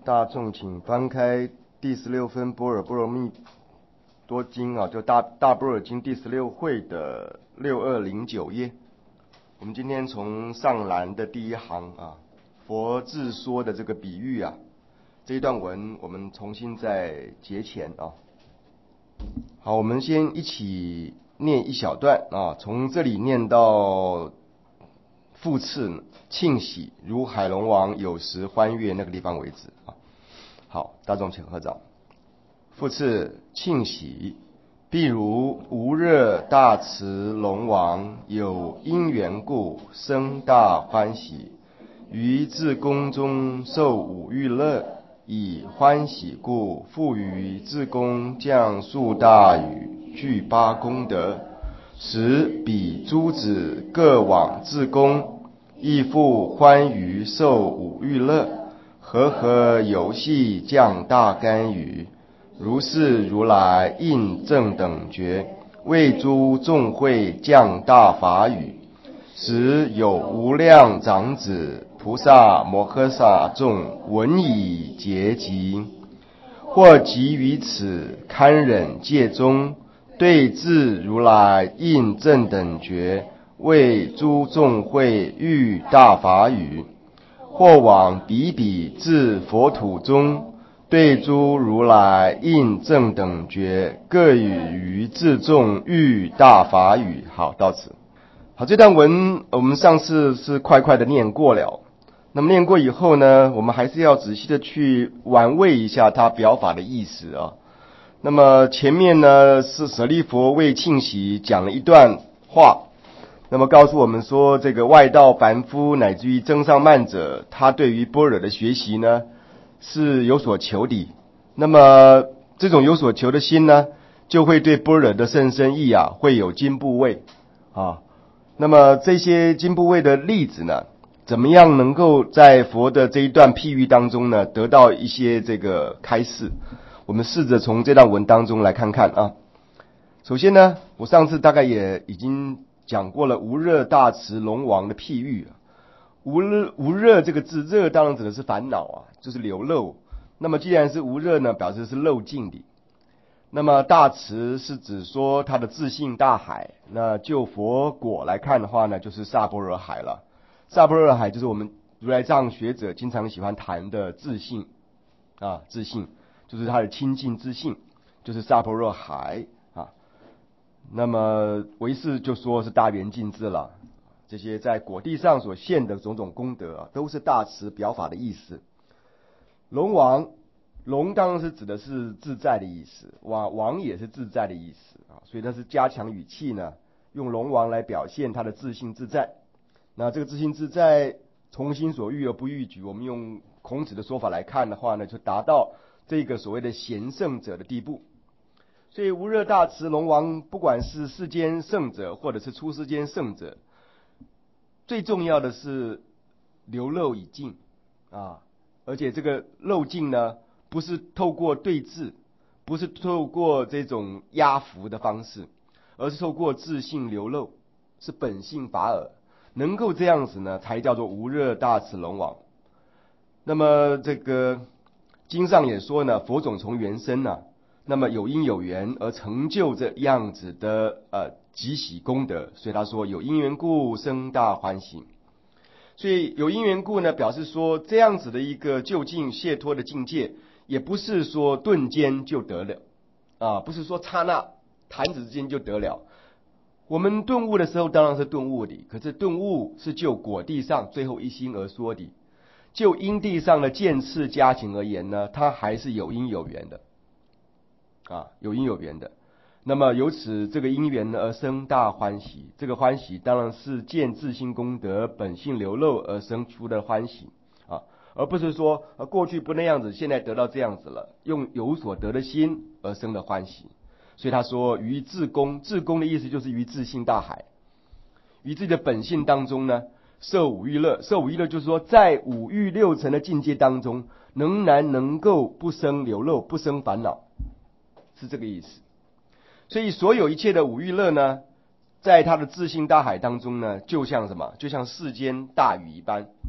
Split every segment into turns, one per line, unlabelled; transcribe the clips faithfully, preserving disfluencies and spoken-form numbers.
大众请翻开第十六分般若波罗蜜多经啊，就大大般若经第十六会的六二零九页。我们今天从上栏的第一行啊，佛自说的这个比喻啊，这一段文我们重新再节前啊。好，我们先一起念一小段啊，从这里念到复次庆喜，如海龙王有时欢悦那个地方为止啊。好，大众请合掌。复次庆喜，譬如无热大慈龙王有因缘故生大欢喜，于自宫中受五欲乐，以欢喜故复于自宫降数大雨，具八功德，使彼诸子各往自宫，亦复欢愉受五欲乐，和合游戏降大甘雨。如是如来应正等觉，为诸众会降大法语，使有无量长子菩萨摩诃萨众闻已结集，或即于此堪忍戒中，对治如来应正等觉，为诸众会欲大法语，或往彼彼至佛土中，对诸如来应正等觉，各语于自众欲大法语。好，到此。好，这段文我们上次是快快的念过了。那么念过以后呢，我们还是要仔细的去玩味一下它表法的意思啊。那么前面呢是舍利弗为庆喜讲了一段话，那么告诉我们说，这个外道凡夫乃至于增上慢者，他对于般若的学习呢是有所求的。那么这种有所求的心呢，就会对般若的甚深义啊会有经部位啊。那么这些经部位的例子呢，怎么样能够在佛的这一段譬喻当中呢得到一些这个开示？我们试着从这段文当中来看看啊。首先呢，我上次大概也已经讲过了无热大慈龙王的譬喻。无热无热这个字，热当然指的是烦恼啊，就是流漏。那么既然是无热呢，表示是漏尽的。那么大慈是指说他的自性大海，那就佛果来看的话呢，就是萨般若海了。萨般若海就是我们如来藏学者经常喜欢谈的自性啊，自性就是他的清净自性，就是萨般若海啊。那么唯识就说是大圆净智了。这些在果地上所现的种种功德啊，都是大慈表法的意思。龙王，龙当然是指的是自在的意思，王王也是自在的意思啊，所以它是加强语气呢，用龙王来表现他的自性自在。那这个自性自在，从心所欲而不逾矩，我们用孔子的说法来看的话呢，就达到这个所谓的贤圣者的地步。所以无热大慈龙王，不管是世间圣者或者是出世间圣者，最重要的是流漏已尽啊，而且这个漏尽呢，不是透过对治，不是透过这种压服的方式，而是透过自性流漏，是本性法尔，能够这样子呢，才叫做无热大慈龙王。那么这个经上也说呢，佛种从缘生呢、啊，那么有因有缘而成就这样子的呃极喜功德，所以他说有因缘故生大欢喜。所以有因缘故呢，表示说这样子的一个究竟解脱的境界，也不是说顿间就得了啊，不是说刹那弹指之间就得了。我们顿悟的时候当然是顿悟的，可是顿悟是就果地上最后一心而说的，就因地上的渐次加情而言呢，它还是有因有缘的啊，有因有缘的。那么由此这个因缘而生大欢喜，这个欢喜当然是见自性功德本性流露而生出的欢喜啊，而不是说过去不那样子，现在得到这样子了，用有所得的心而生的欢喜。所以他说于自功，自功的意思就是于自性大海，于自己的本性当中呢，受五欲乐。受五欲乐就是说在五欲六尘的境界当中，仍然能够不生流漏，不生烦恼，是这个意思。所以所有一切的五欲乐呢，在他的自性大海当中呢，就像什么？就像世间大雨一般。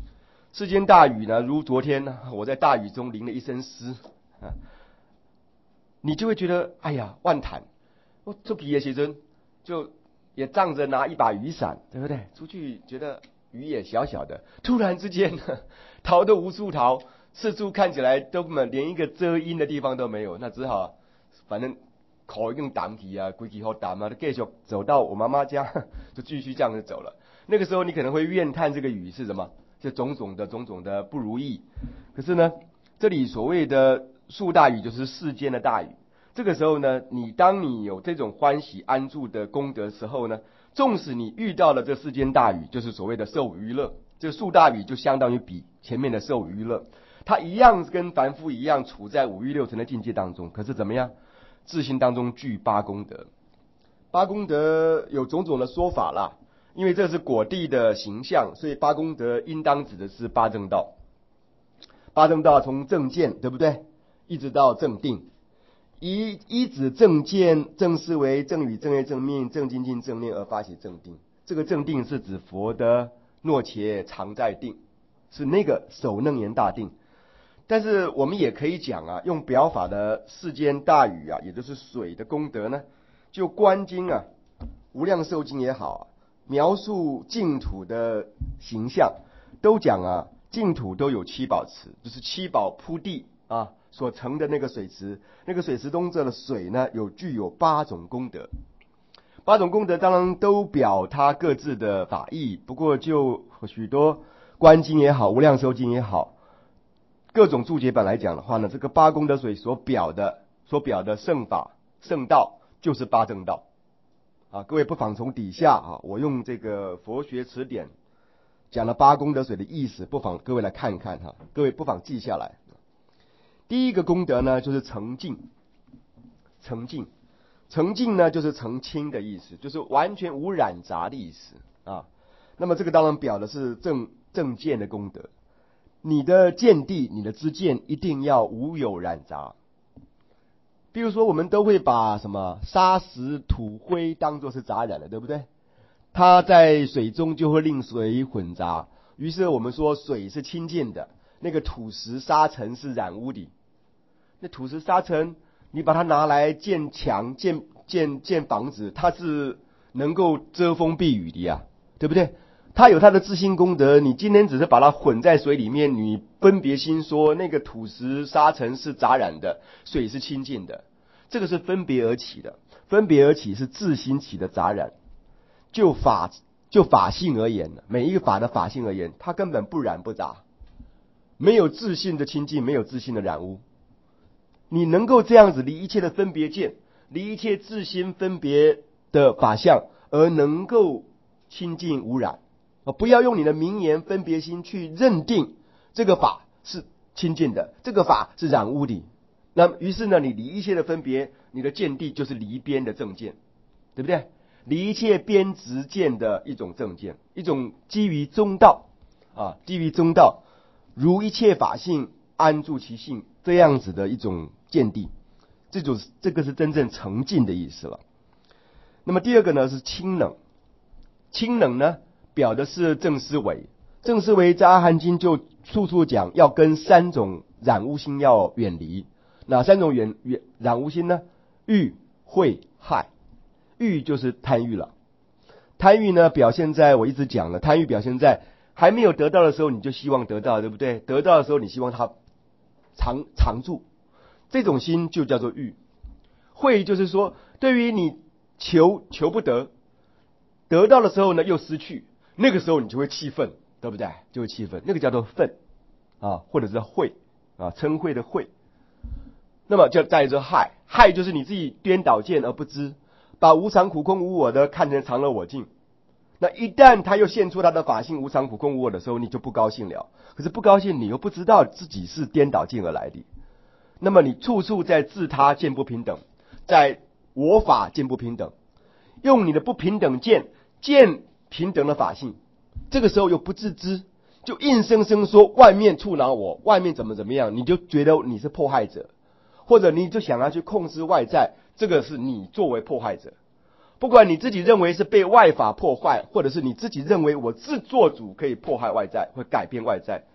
世间大雨呢，如昨天呢，我在大雨中淋了一身湿啊，你就会觉得哎呀万谈。我出去的时阵就也仗着拿一把雨伞，对不对？出去觉得雨也小小的，突然之间呢，逃都无处逃，四处看起来都连一个遮阴的地方都没有，那只好反正口用挡起啊，规矩好挡啊，继续走到我妈妈家，就继续这样子走了。那个时候你可能会怨叹这个雨是什么？这种种的种种的不如意。可是呢，这里所谓的树大雨就是世间的大雨。这个时候呢，你当你有这种欢喜安住的功德时候呢，纵使你遇到了这世间大雨，就是所谓的受娱乐，这树大雨就相当于比前面的受娱乐，它一样跟凡夫一样处在五欲六尘的境界当中。可是怎么样？自心当中具八功德。八功德有种种的说法啦，因为这是果地的形象，所以八功德应当指的是八正道。八正道从正见，对不对？一直到正定。以依止正见、正思维、正语、正业、正命、正精进、正念而发起正定。这个正定是指佛的诺且常在定，是那个首楞严大定。但是我们也可以讲啊，用表法的世间大雨啊，也就是水的功德呢，就观经啊、无量寿经也好啊，描述净土的形象，都讲啊，净土都有七宝池，就是七宝铺地啊所成的那个水池，那个水池中的水呢，有具有八种功德。八种功德当然都表它各自的法义，不过就许多观经也好，无量寿经也好，各种注解本来讲的话呢，这个八功德水所表的所表的圣法圣道就是八正道啊。各位不妨从底下啊，我用这个佛学词典讲了八功德水的意思，不妨各位来看看哈，各位不妨记下来。第一个功德呢，就是澄净。澄净，澄净呢，就是澄清的意思，就是完全无染杂的意思啊。那么这个当然表的是正正见的功德。你的见地，你的知见一定要无有染杂。比如说，我们都会把什么沙石土灰当作是杂染的，对不对？它在水中就会令水混杂，于是我们说水是清净的，那个土石沙尘是染污的。那土石沙尘，你把它拿来建墙、建建建房子，它是能够遮风避雨的呀，对不对？它有它的自性功德。你今天只是把它混在水里面，你分别心说那个土石沙尘是杂染的，水是清净的，这个是分别而起的，分别而起是自心起的杂染。就法就法性而言，每一个法的法性而言，它根本不染不杂，没有自性的清净，没有自性的染污。你能够这样子离一切的分别见，离一切自心分别的法相，而能够清净无染。不要用你的名言分别心去认定这个法是清净的，这个法是染污的。那么于是呢，你离一切的分别，你的见地就是离边的正见，对不对？离一切边执见的一种正见，一种基于中道啊，基于中道，如一切法性安住其性这样子的一种见地，这种这个是真正澄净的意思了。那么第二个呢是清冷，清冷呢表的是正思维。正思维在阿含经就处处讲要跟三种染污心要远离。哪三种远远染污心呢？欲、恚、害。欲就是贪欲了，贪欲呢表现在我一直讲了，贪欲表现在还没有得到的时候你就希望得到，对不对？得到的时候你希望它常常住，这种心就叫做欲。恚就是说对于你求求不得，得到的时候呢又失去，那个时候你就会气愤，对不对？就会气愤，那个叫做愤啊，或者是恚啊，嗔恚的恚。那么就再者害，害就是你自己颠倒见而不知，把无常苦空无我的看成常乐我净。那一旦他又现出他的法性无常苦空无我的时候，你就不高兴了。可是不高兴，你又不知道自己是颠倒见而来的。那么你处处在自他见不平等，在我法见不平等，用你的不平等见见平等的法性，这个时候又不自知，就硬生生说外面触恼我，外面怎么怎么样，你就觉得你是迫害者，或者你就想要去控制外在，这个是你作为迫害者。不管你自己认为是被外法破坏，或者是你自己认为我自做主可以迫害外在，会改变外在，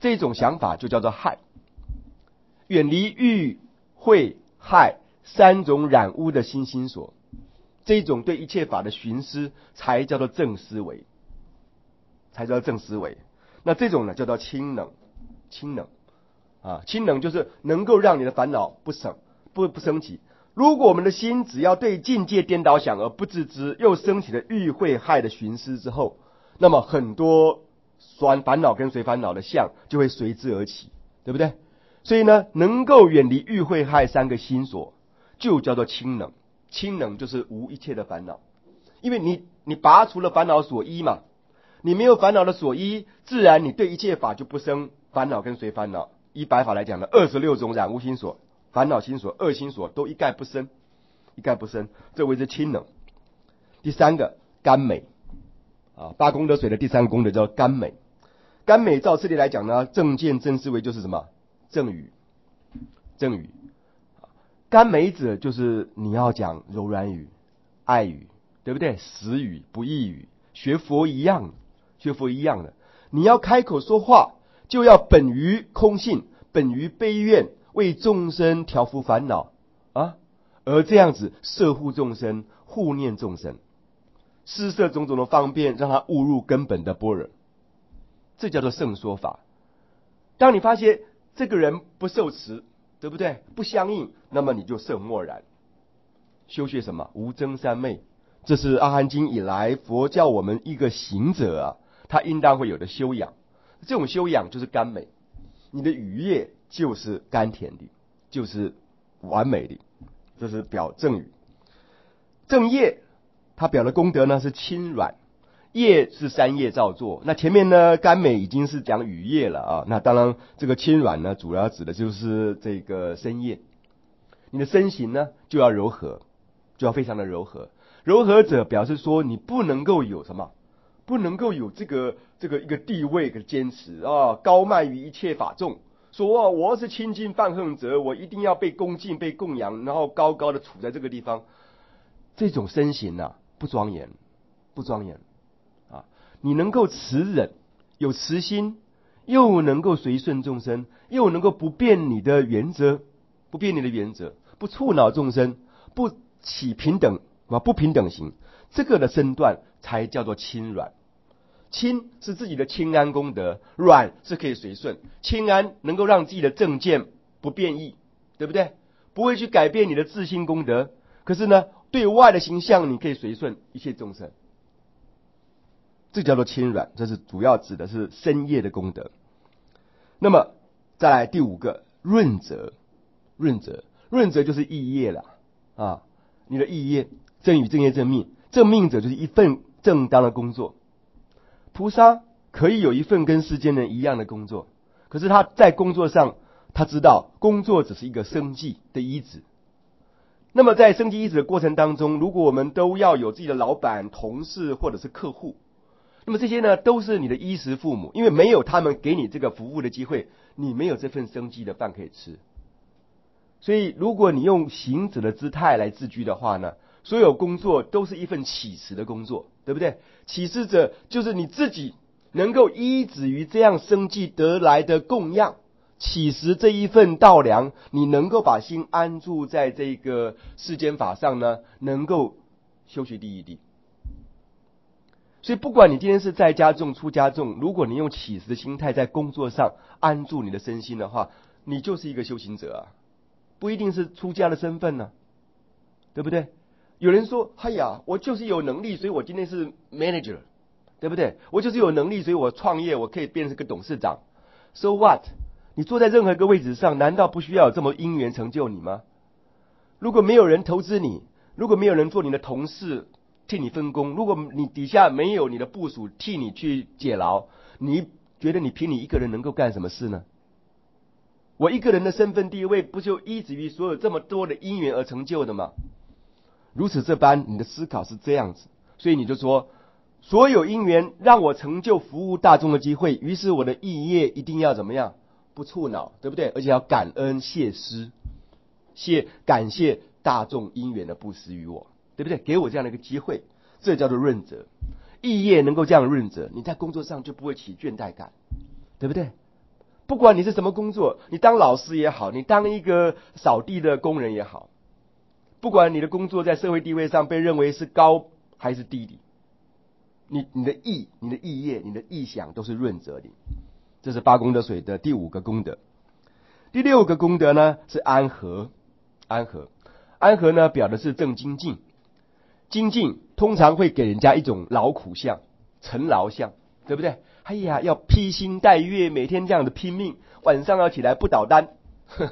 这种想法就叫做害。远离欲、慧、害三种染污的心心所，这种对一切法的寻思才叫做正思维，才叫做正思维。那这种呢叫做清能，清能啊，清能就是能够让你的烦恼不生不不升起。如果我们的心只要对境界颠倒想而不自知，又升起了欲慧害的寻思之后，那么很多烦烦恼跟随烦恼的相就会随之而起，对不对？所以呢，能够远离欲慧害三个心所，就叫做清能。清能就是无一切的烦恼，因为你你拔除了烦恼所依嘛，你没有烦恼的所依，自然你对一切法就不生烦恼跟随烦恼。依白法来讲呢，二十六种染污心所、烦恼心所、恶心所都一概不生，一概不生，这为之清能。第三个甘美啊，八功德水的第三个功德叫甘美。甘美照次第来讲呢，正见正思维就是什么？正语，正语。甘美者就是你要讲柔软语、爱语，对不对？实语、不异语，学佛一样，学佛一样的。你要开口说话，就要本于空性，本于悲愿，为众生调伏烦恼啊，而这样子摄护众生、护念众生，施设种种的方便，让他悟入根本的般若，这叫做圣说法。当你发现这个人不受持，对不对？不相应，那么你就甚默然。修学什么？无争三昧，这是阿含经以来佛教我们一个行者啊，他应当会有的修养。这种修养就是甘美，你的语业就是甘甜的，就是完美的，这是表正语。正业它表的功德呢是轻软，业是三业造作。那前面呢甘美已经是讲语业了啊，那当然这个轻软呢主要指的就是这个身业。你的身形呢就要柔和，就要非常的柔和。柔和者表示说你不能够有什么，不能够有这个这个一个地位的坚持啊，高慢于一切法众，说、啊、我是清净犯恨者，我一定要被恭敬被供养，然后高高的处在这个地方。这种身形啊不庄严，不庄严啊！你能够慈忍，有慈心，又能够随顺众生，又能够不变你的原则，不变你的原则，不触恼众生，不起平等啊不平等行，这个的身段才叫做轻软。轻是自己的轻安功德，软是可以随顺。轻安能够让自己的正见不变异，对不对？不会去改变你的自心功德。可是呢，对外的形象你可以随顺一切众生，这叫做轻软，这是主要指的是身业的功德。那么再来第五个润泽，润泽，润泽就是意业了啊，你的意业，正语正业正命，正命者就是一份正当的工作。菩萨可以有一份跟世间人一样的工作，可是他在工作上，他知道工作只是一个生计的依止。那么在生计依止的过程当中，如果我们都要有自己的老板、同事或者是客户，那么这些呢都是你的衣食父母，因为没有他们给你这个服务的机会，你没有这份生计的饭可以吃。所以如果你用行者的姿态来自居的话呢，所有工作都是一份乞食的工作，对不对？乞食者就是你自己能够依止于这样生计得来的供养，乞食这一份道粮，你能够把心安住在这个世间法上呢，能够修学第一地。所以不管你今天是在家众出家众，如果你用乞食的心态在工作上安住你的身心的话，你就是一个修行者啊，不一定是出家的身份呢、啊，对不对？有人说哎呀，我就是有能力，所以我今天是 manager， 对不对？我就是有能力，所以我创业，我可以变成个董事长。 So what？你坐在任何一个位置上，难道不需要有这么因缘成就你吗？如果没有人投资你，如果没有人做你的同事替你分工，如果你底下没有你的部属替你去解劳，你觉得你凭你一个人能够干什么事呢？我一个人的身份地位不就依止于所有这么多的因缘而成就的吗？如此这般，你的思考是这样子，所以你就说所有因缘让我成就服务大众的机会，于是我的意业一定要怎么样？不触恼，对不对？而且要感恩谢施，谢感谢大众因缘的布施于我，对不对？给我这样的一个机会，这叫做润泽。意业能够这样润泽，你在工作上就不会起倦怠感，对不对？ 不管你是什么工作，你当老师也好，你当一个扫地的工人也好，不管你的工作在社会地位上被认为是高还是低的，你你的意、你的意业、你的意想都是润泽的。这是八功德水的第五个功德。第六个功德呢是安和，安和，安和呢表的是正精进。精进通常会给人家一种劳苦相、勤劳相，对不对？哎呀，要披星戴月，每天这样的拼命，晚上要起来不倒单，呵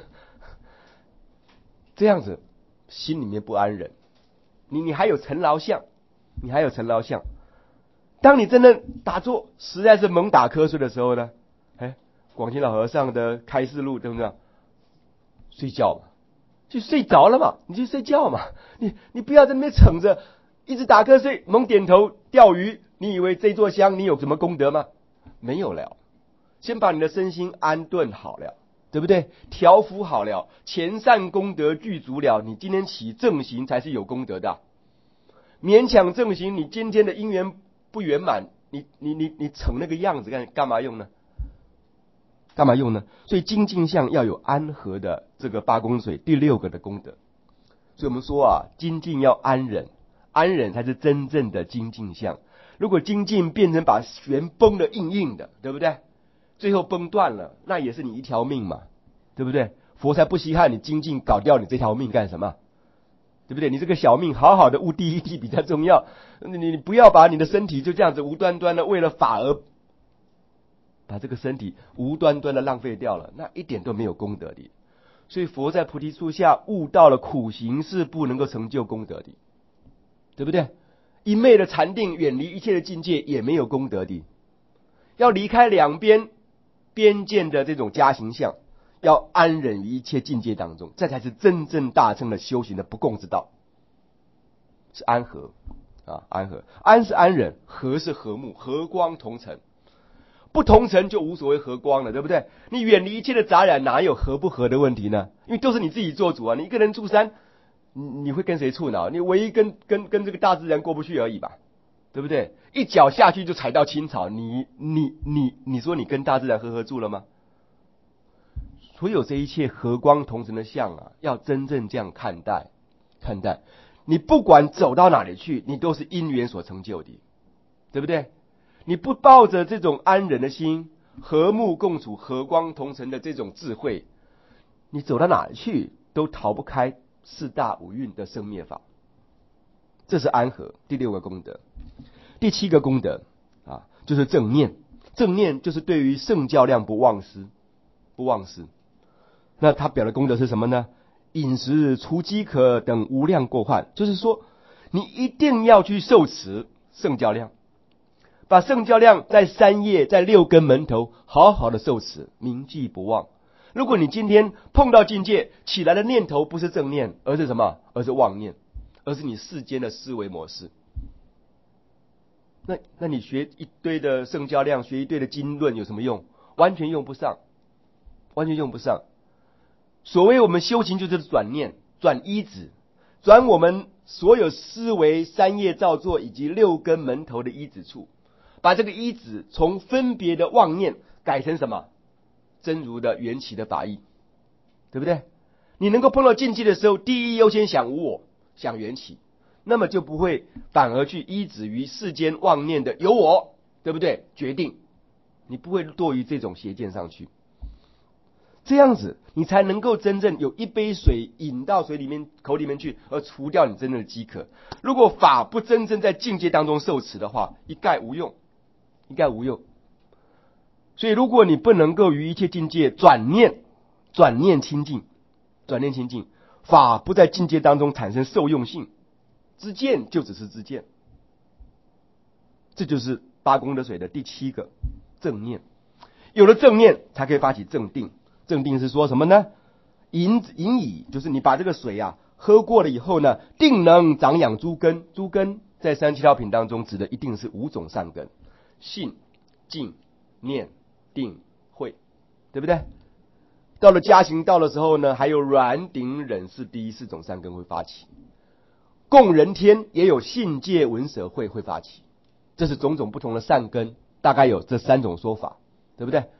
这样子心里面不安忍。你你还有勤劳相，你还有勤劳相。当你真的打坐，实在是猛打瞌睡的时候呢，哎，广清老和尚的开示录对不对？睡觉嘛，就睡着了嘛，你就睡觉嘛，你你不要在那边逞着，一直打瞌睡，猛点头钓鱼。你以为这座香你有什么功德吗？没有了。先把你的身心安顿好了，对不对？调伏好了，前善功德具足了，你今天起正行才是有功德的。勉强正行，你今天的因缘不圆满，你你你你成那个样子干干嘛用呢？干嘛用呢？所以精进相要有安和的这个八功水第六个的功德。所以我们说啊，精进要安忍，安忍才是真正的精进相。如果精进变成把弦绷得硬硬的，对不对？最后崩断了，那也是你一条命嘛，对不对？佛才不稀罕你精进搞掉你这条命干什么？对不对？你这个小命好好的悟第一地比较重要。你你不要把你的身体就这样子无端端的为了法而把这个身体无端端的浪费掉了，那一点都没有功德的。所以佛在菩提树下悟到了苦行是不能够成就功德的，对不对？一昧的禅定，远离一切的境界也没有功德的。要离开两边边界的这种加行相，要安忍于一切境界当中，这才是真正大乘的修行的不共之道。是安和啊，安和，安是安忍，和是和睦，和光同尘。不同尘就无所谓和光了，对不对？你远离一切的杂染，哪有和不和的问题呢？因为都是你自己做主啊！你一个人住山，你你会跟谁处呢？你唯一跟跟跟这个大自然过不去而已吧，对不对？一脚下去就踩到青草，你你你你说你跟大自然和合住了吗？所有这一切和光同尘的相啊，要真正这样看待看待。你不管走到哪里去，你都是因缘所成就的，对不对？你不抱着这种安忍的心，和睦共处、和光同尘的这种智慧，你走到哪里去都逃不开四大五蕴的生灭法。这是安和第六个功德。第七个功德啊，就是正念。正念就是对于圣教量不忘失，不忘失。那它表的功德是什么呢？饮食除饥渴等无量过患，就是说你一定要去受持圣教量，把圣教量在三业在六根门头好好的受持，铭记不忘。如果你今天碰到境界起来的念头不是正念，而是什么？而是妄念，而是你世间的思维模式。那那你学一堆的圣教量，学一堆的经论有什么用？完全用不上，完全用不上。所谓我们修行就是转念，转依止，转我们所有思维三业造作以及六根门头的依止处，把这个依止从分别的妄念改成什么？真如的缘起的法义，对不对？你能够碰到境界的时候，第一优先想无我，想缘起，那么就不会反而去依止于世间妄念的有我，对不对？决定你不会堕于这种邪见上去。这样子你才能够真正有一杯水饮到水里面口里面去，而除掉你真正的饥渴。如果法不真正在境界当中受持的话，一概无用，一概无用。所以如果你不能够于一切境界转念，转念清净，转念清净，法不在境界当中产生受用性，知见就只是知见。这就是八功德水的第七个正念。有了正念才可以发起正定。正定是说什么呢？饮饮以，就是你把这个水啊喝过了以后呢，定能长养诸根。诸根在三七道品当中指的一定是五种善根：信、静、念、定、慧，对不对？到了加行道的时候呢，还有软顶忍是第一四种善根会发起。供人天也有信戒闻舍慧会发起，这是种种不同的善根，大概有这三种说法，对不对？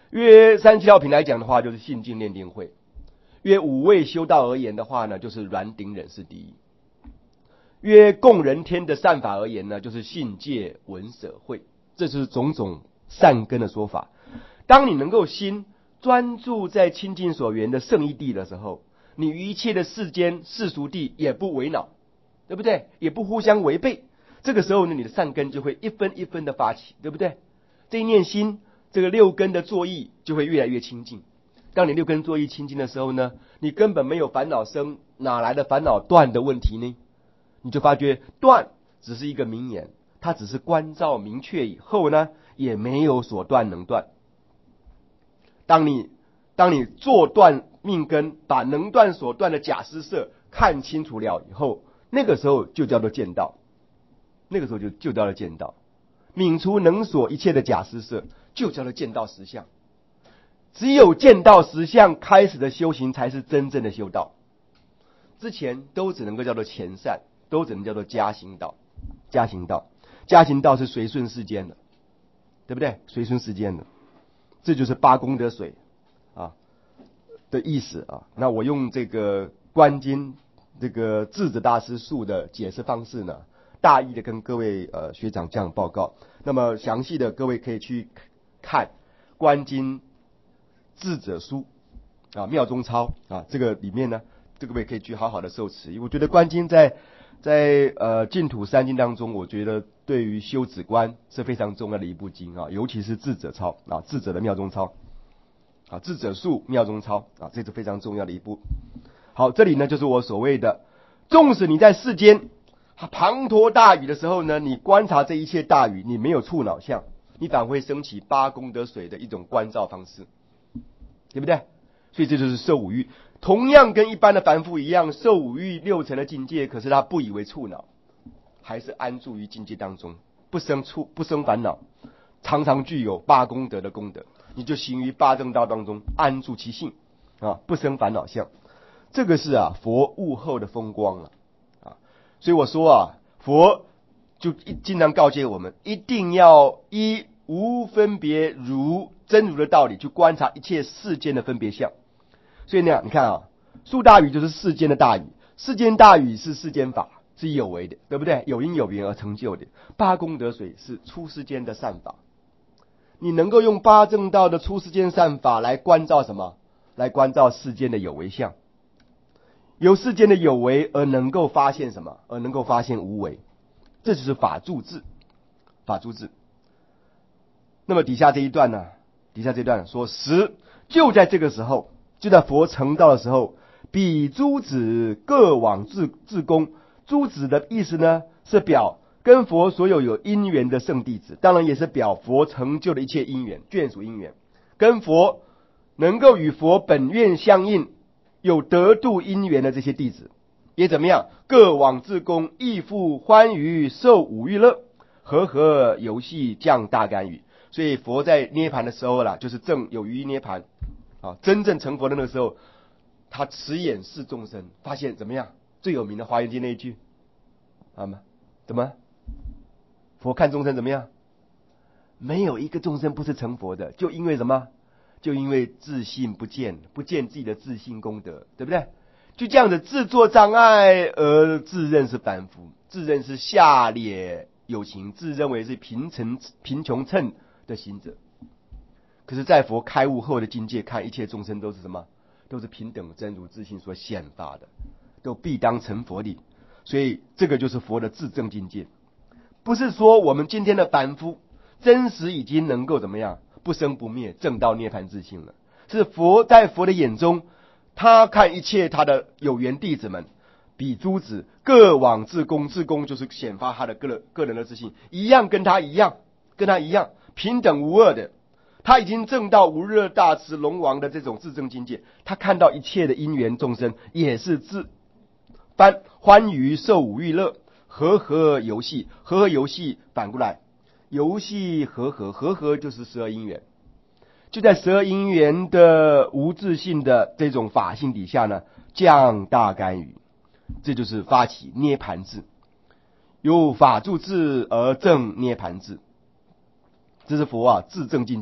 约三十七道品来讲的话，就是信净念定慧；约五位修道而言的话呢，就是软顶忍是第一；约供人天的善法而言呢，就是信戒闻舍慧。这是种种善根的说法。当你能够心专注在清净所缘的圣义地的时候，你于一切的世间世俗地也不为恼，对不对？也不互相违背。这个时候呢，你的善根就会一分一分的发起，对不对？这一念心，这个六根的作意就会越来越清净。当你六根作意清净的时候呢，你根本没有烦恼生，哪来的烦恼断的问题呢？你就发觉断只是一个名言，它只是观照明确以后呢，也没有所断能断。当你当你做断命根，把能断所断的假施设看清楚了以后，那个时候就叫做见道，那个时候就就叫做见道。泯除能所一切的假施设，就叫做见道实相。只有见道实相开始的修行，才是真正的修道。之前都只能够叫做前善，都只能叫做加行道。加行道，加行道是随顺世间的，对不对？随顺世间的，这就是八功德水啊的意思啊。那我用这个观经这个智者大师述的解释方式呢，大意的跟各位呃学长这样报告。那么详细的各位可以去看观经智者书啊，妙中抄啊，这个里面呢，这个位可以去好好的受持。我觉得观经在在呃净土三经当中，我觉得对于修止观是非常重要的一部经啊，尤其是智者抄啊，智者的妙中抄啊，智者述妙中抄啊，这是非常重要的一部。好，这里呢就是我所谓的，纵使你在世间滂沱大雨的时候呢，你观察这一切大雨，你没有触恼相，你反而会升起八功德水的一种观照方式，对不对？所以这就是受五欲，同样跟一般的凡夫一样，受五欲六尘的境界，可是他不以为触恼，还是安住于境界当中，不生触，不生烦恼，常常具有八功德的功德，你就行于八正道当中，安住其性啊，不生烦恼相。这个是啊佛悟后的风光了啊，所以我说啊，佛就经常告诫我们，一定要依无分别如真如的道理去观察一切世间的分别相。所以呢，你看啊，树大语就是世间的大语，世间大语是世间法，是有为的，对不对？有因有缘而成就的。八功德水是出世间的善法，你能够用八正道的出世间善法来关照什么？来关照世间的有为相。由世间的有为而能够发现什么？而能够发现无为，这就是法住智，法住智。那么底下这一段呢？底下这一段说，十就在这个时候，就在佛成道的时候，彼诸子各往自自宫。诸子的意思呢，是表跟佛所有有因缘的圣弟子，当然也是表佛成就的一切因缘，眷属因缘，跟佛能够与佛本愿相应，有得度因缘的这些弟子，也怎么样？各往自宫，亦复欢愉受五欲乐，和合游戏降大甘雨。所以佛在涅盘的时候啦，就是正有余涅盘啊，真正成佛的那个时候，他持眼视众生，发现怎么样？最有名的华严经那一句啊吗？怎么？佛看众生怎么样？没有一个众生不是成佛的，就因为什么？就因为自信不见，不见自己的自信功德，对不对？就这样子自作障碍而自认是凡夫，自认是下劣有情，自认为是贫穷贫穷称的行者。可是在佛开悟后的境界看，一切众生都是什么？都是平等真如自信所显发的，都必当成佛力。所以这个就是佛的自证境界。不是说我们今天的凡夫真实已经能够怎么样不生不灭，证到涅槃自性了。是佛在佛的眼中，他看一切他的有缘弟子们，比诸子各往自宫，自宫就是显发他的个人个人的自信，一样跟他一样，跟他一样平等无二的。他已经证到无热大慈龙王的这种自证境界，他看到一切的因缘众生也是自欢欢愉受五欲乐，和合游戏，和合游戏反过来，游戏和合，和合就是十二因缘，就在十二因缘的无自性的这种法性底下呢，降大甘雨，这就是发起涅盘智，由法住智而证涅盘智，这是佛啊自证境界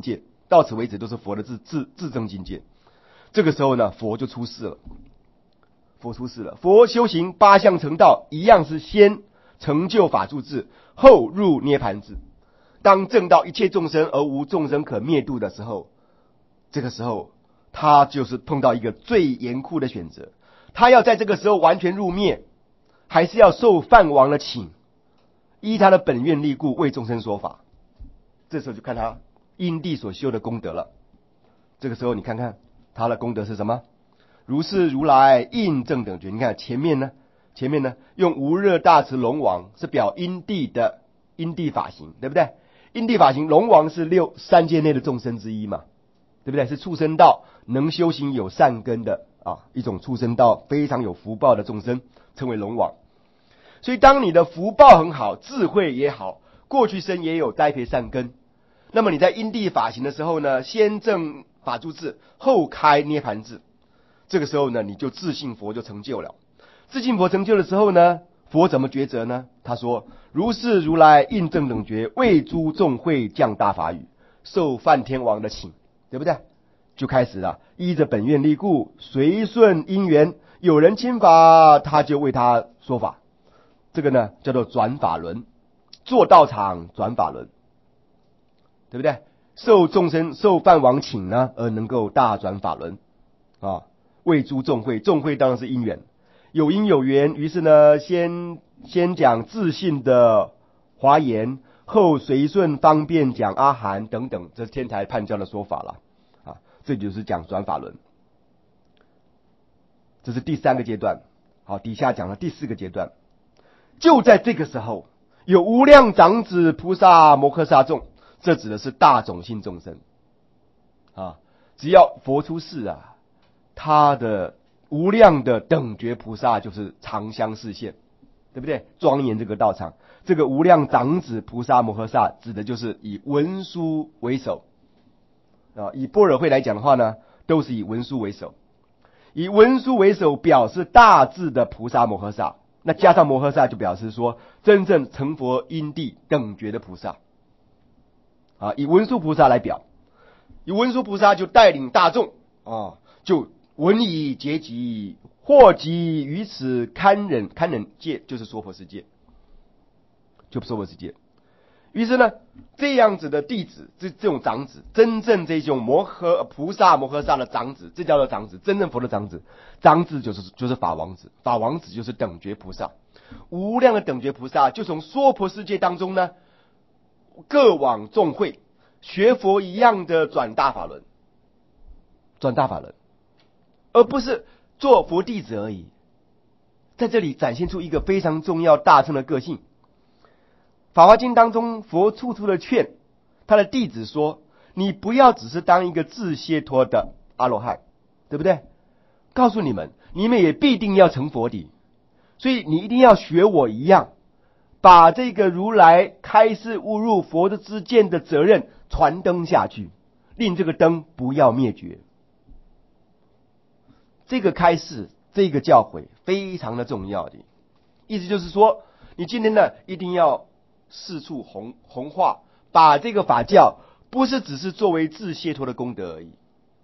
到此为止都是佛的自自自证境界。这个时候呢，佛就出世了。佛出世了，佛修行八相成道，一样是先成就法住智，后入涅盘智。当证到一切众生而无众生可灭度的时候，这个时候他就是碰到一个最严酷的选择，他要在这个时候完全入灭，还是要受梵王的请，依他的本愿力故为众生说法。这时候就看他因地所修的功德了。这个时候你看看他的功德是什么？如是如来应正等觉。你看前面呢，前面呢用无热大慈龙王是表因地的因地法行，对不对？因地法行，龙王是六三界内的众生之一嘛，对不对？是畜生道能修行有善根的啊，一种畜生道非常有福报的众生，称为龙王。所以当你的福报很好，智慧也好，过去生也有栽培善根，那么你在因地法行的时候呢，先证法住智，后开涅盘智。这个时候呢，你就自信佛就成就了。自信佛成就的时候呢，佛怎么抉择呢？他说：如是如来应正等觉，为诸众会降大法语，受梵天王的请，对不对？就开始了，依着本愿力故，随顺因缘，有人亲法，他就为他说法。这个呢叫做转法轮，做道场转法轮，对不对？受众生受梵王请呢，而能够大转法轮啊。为诸众会，众会当然是因缘，有因有缘，于是呢，先先讲自信的华严，后随顺方便讲阿含等等，这是天台判教的说法了啊。这就是讲转法轮，这是第三个阶段。好，底下讲了第四个阶段。就在这个时候，有无量长子菩萨摩诃萨众，这指的是大种性众生啊。只要佛出世啊，他的无量的等觉菩萨就是常相示现，对不对？庄严这个道场，这个无量长子菩萨摩诃萨指的就是以文殊为首啊。以般若会来讲的话呢，都是以文殊为首。以文殊为首表示大智的菩萨摩诃萨，那加上摩诃萨就表示说真正成佛因地等觉的菩萨啊。以文殊菩萨来表，以文殊菩萨就带领大众啊，就闻以结集，祸及于此堪忍堪忍界，就是娑婆世界，就娑婆世界。于是呢，这样子的弟子，这这种长子，真正这种摩诃菩萨摩诃萨的长子，这叫做长子，真正佛的长子。长子就是就是法王子，法王子就是等觉菩萨。无量的等觉菩萨就从娑婆世界当中呢，各往众会，学佛一样的转大法轮，转大法轮。而不是做佛弟子而已，在这里展现出一个非常重要大乘的个性。法华经当中，佛处处的劝他的弟子说：你不要只是当一个自解脱的阿罗汉，对不对？告诉你们，你们也必定要成佛的，所以你一定要学我一样，把这个如来开示悟入佛的知见的责任传灯下去，令这个灯不要灭绝。这个开示，这个教诲非常的重要的，意思就是说，你今天呢一定要四处弘弘化，把这个法教不是只是作为自解脱的功德而已。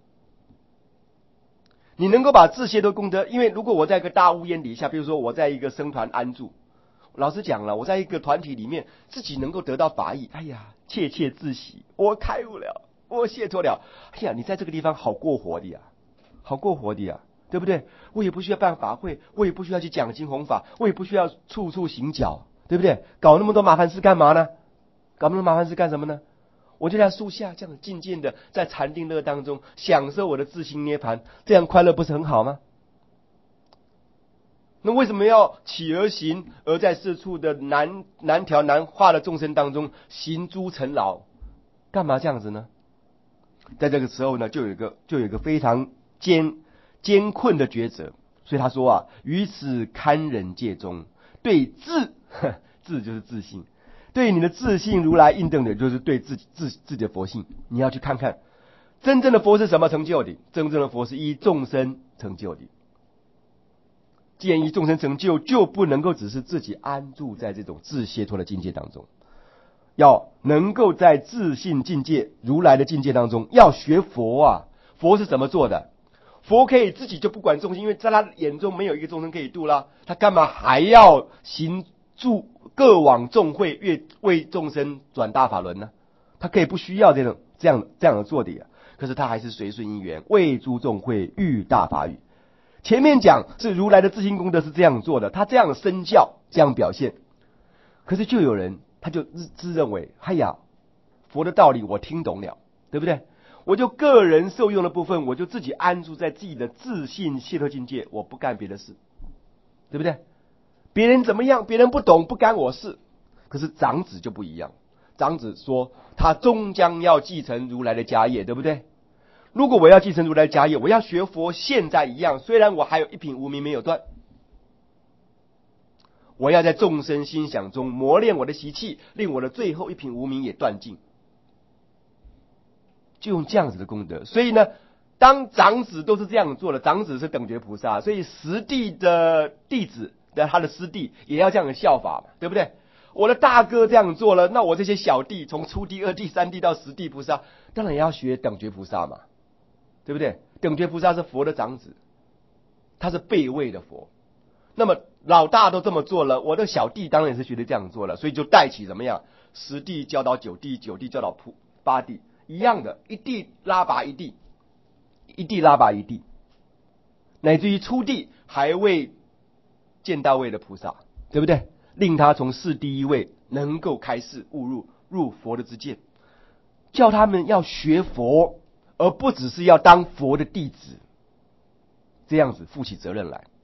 你能够把自解脱功德，因为如果我在一个大屋檐底下，比如说我在一个僧团安住，老实讲了，我在一个团体里面自己能够得到法益，哎呀，切切自喜，我开悟了，我解脱了。哎呀，你在这个地方好过活的呀，好过活的呀。对不对？我也不需要办法会，我也不需要去讲经弘法，我也不需要处处行脚，对不对？搞那么多麻烦事干嘛呢？搞那么多麻烦事干什么呢？我就在树下这样静静的在禅定乐当中享受我的自性涅槃，这样快乐不是很好吗？那为什么要起而行，而在四处的难难调难化的众生当中行诸尘劳？干嘛这样子呢？在这个时候呢，就有一个就有一个非常艰艰困的抉择。所以他说啊，于此堪忍界中，对自自就是自信，对你的自信如来印证的，就是对自己自自己的佛性。你要去看看真正的佛是什么成就的？真正的佛是依众生成就的。既然依众生成就，就不能够只是自己安住在这种自解脱的境界当中， 要能够在自信境界、如来的境界当中，要学佛啊。佛是怎么做的？佛可以自己就不管众生，因为在他眼中没有一个众生可以度啦，他干嘛还要行住各往众会，越为众生转大法轮呢？他可以不需要这种这样这样的做的呀。可是他还是随顺因缘，为诸众会喻大法语。前面讲是如来的自性功德是这样做的，他这样身教，这样表现。可是就有人他就自自认为，哎呀，佛的道理我听懂了，对不对？我就个人受用的部分，我就自己安住在自己的自信解脱境界，我不干别的事，对不对？别人怎么样，别人不懂，不干我事。可是长子就不一样，长子说他终将要继承如来的家业，对不对？如果我要继承如来的家业，我要学佛，现在一样，虽然我还有一品无明没有断，我要在众生心想中磨练我的习气，令我的最后一品无明也断尽。就用这样子的功德。所以呢，当长子都是这样做的，长子是等觉菩萨，所以实地的弟子的他的师弟也要这样的效法嘛，对不对？我的大哥这样做了，那我这些小弟从初地、二地、三地到十地菩萨，当然也要学等觉菩萨嘛，对不对？等觉菩萨是佛的长子，他是辈位的佛。那么老大都这么做了，我的小弟当然也是学的这样做了，所以就带起怎么样？十地教导九地，九地教导普八地。一样的，一地拉拔一地，一地拉拔一地，乃至于初地还未见到位的菩萨，对不对？令他从四第一位能够开示悟入入佛的之见，叫他们要学佛，而不只是要当佛的弟子，这样子负起责任来。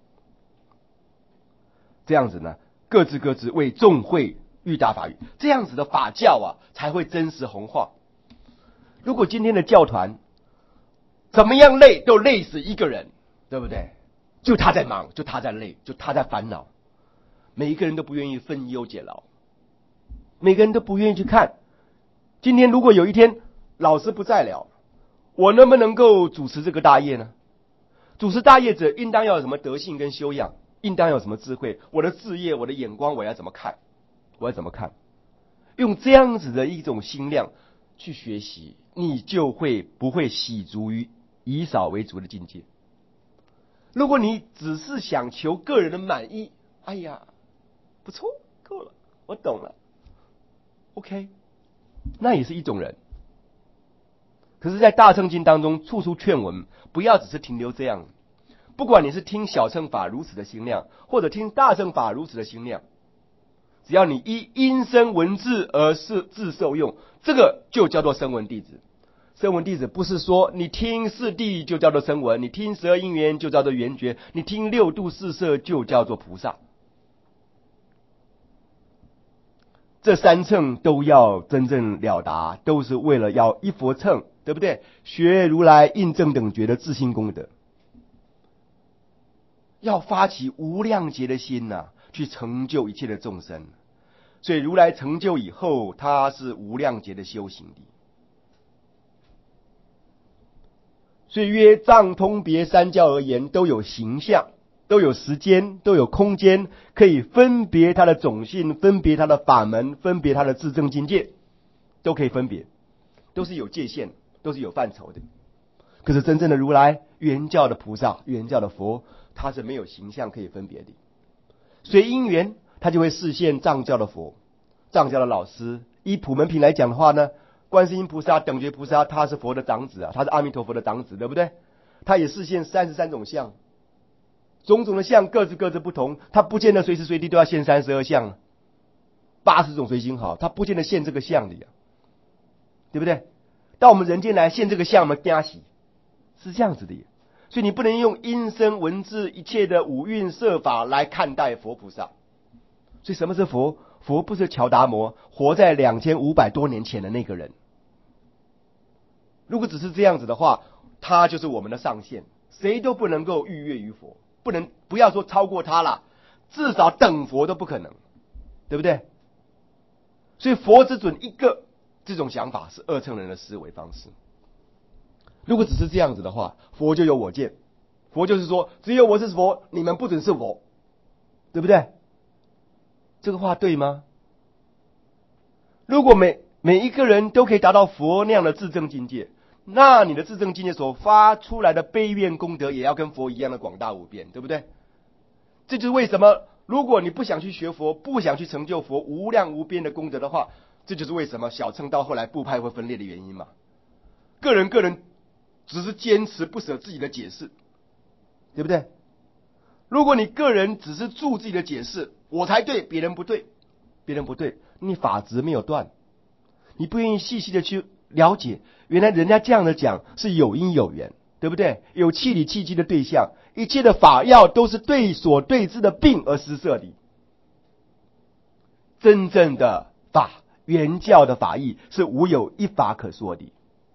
这样子呢，各自各自为众会喻大法语，这样子的法教啊，才会真实弘化。如果今天的教团怎么样累都累死一个人，对不对？就他在忙，就他在累，就他在烦恼，每一个人都不愿意分忧解劳，每个人都不愿意去看。今天如果有一天老师不在了，我能不能够主持这个大业呢？主持大业者应当要有什么德性跟修养，应当有什么智慧？我的志业，我的眼光，我要怎么看？我要怎么看？用这样子的一种心量去学习，你就会不会喜足于以少为足的境界。如果你只是想求个人的满意，哎呀，不错，够了，我懂了 ，OK， 那也是一种人。可是，在大乘经当中，处处劝我们不要只是停留这样。不管你是听小乘法如此的心量，或者听大乘法如此的心量，只要你依因声闻智而是自受用，这个就叫做声闻弟子。声闻弟子不是说你听四谛就叫做声闻，你听十二因缘就叫做缘觉，你听六度四摄就叫做菩萨。这三乘都要真正了达，都是为了要一佛乘，对不对？学如来印证等觉的自性功德，要发起无量劫的心呐、啊，去成就一切的众生。所以如来成就以后，他是无量劫的修行的。所以曰藏通别三教而言，都有形象，都有时间，都有空间，可以分别它的种性，分别它的法门，分别它的自证境界，都可以分别，都是有界限，都是有范畴的。可是真正的如来原教的菩萨，原教的佛，他是没有形象可以分别的。随因缘，他就会示现藏教的佛，藏教的老师。以普门品来讲的话呢，观世音菩萨、等觉菩萨，他是佛的长子啊，他是阿弥陀佛的长子，对不对？他也示现三十三种相，种种的相各自各自不同，他不见得随时随地都要现三十二相，八十种随心好，他不见得现这个相的呀，对不对？到我们人间来现这个相，我们惊喜，是这样子的呀。所以你不能用音声文字一切的五蕴摄法来看待佛菩萨。所以什么是佛？佛不是乔达摩，活在两千五百多年前的那个人。如果只是这样子的话，他就是我们的上限，谁都不能够逾越于佛，不能不要说超过他了，至少等佛都不可能，对不对？所以佛只准一个，这种想法是二乘人的思维方式。如果只是这样子的话，佛就有我见，佛就是说只有我是佛，你们不准是我，对不对？这个话对吗？ 如果每每一个人都可以达到佛那样的自证境界，那你的自证境界所发出来的悲愿功德也要跟佛一样的广大无边，对不对？这就是为什么如果你不想去学佛，不想去成就佛无量无边的功德的话，这就是为什么小乘到后来部派会分裂的原因嘛。个人个人只是坚持不舍自己的解释，对不对？如果你个人只是注自己的解释，我才对，别人不对，别人不对，你法执没有断，你不愿意细细的去了解，原来人家这样的讲是有因有缘，对不对？有气理气机的对象，一切的法要都是对所对治的病而施设的。真正的法，原教的法义是无有一法可说的。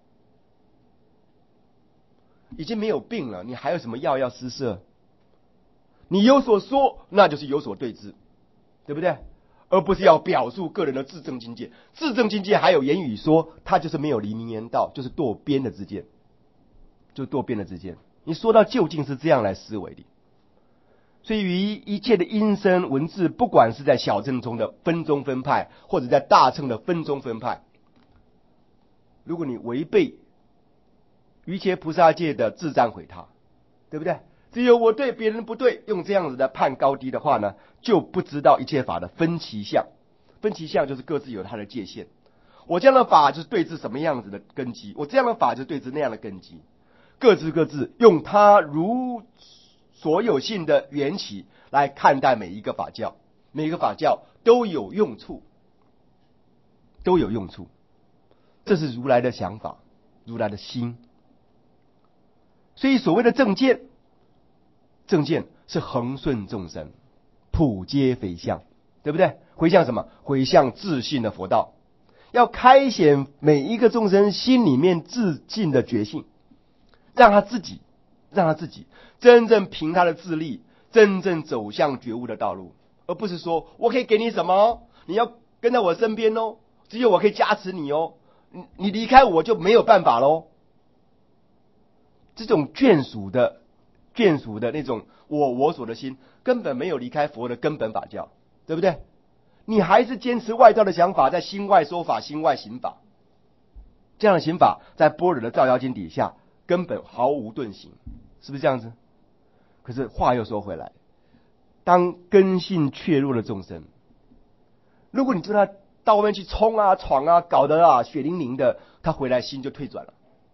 已经没有病了，你还有什么药要施设？你有所说，那就是有所对治，对不对？而不是要表述个人的自证境界。自证境界还有言语说，它就是没有离名言道，就是堕边的之见，就堕边的之见。你说到究竟是这样来思维的。所以于一切的音声文字，不管是在小乘中的分宗分派，或者在大乘的分宗分派，如果你违背于切菩萨界的自赞毁他，对不对？只有我对，别人不对，用这样子的判高低的话呢，就不知道一切法的分歧相。分歧相就是各自有它的界限。我这样的法就是对治什么样子的根基，我这样的法就是对治那样的根基，各自各自用它如所有性的缘起来看待每一个法教，每一个法教都有用处，都有用处。这是如来的想法，如来的心。所以所谓的正见，正见是恒顺众生，普皆回向，对不对？回向什么？回向自信的佛道，要开显每一个众生心里面自信的觉性，让他自己，让他自己真正凭他的自力，真正走向觉悟的道路，而不是说我可以给你什么，你要跟在我身边哦，只有我可以加持你哦，你你离开我就没有办法喽。这种眷属的眷属的那种我我所的心，根本没有离开佛的根本法教，对不对？你还是坚持外道的想法，在心外说法，心外行法，这样的行法在般若的照妖经底下根本毫无遁形，是不是这样子？可是话又说回来，当根性怯弱的众生，如果你叫他到外面去冲啊闯啊，搞得啊血淋淋的，他回来心就退转了。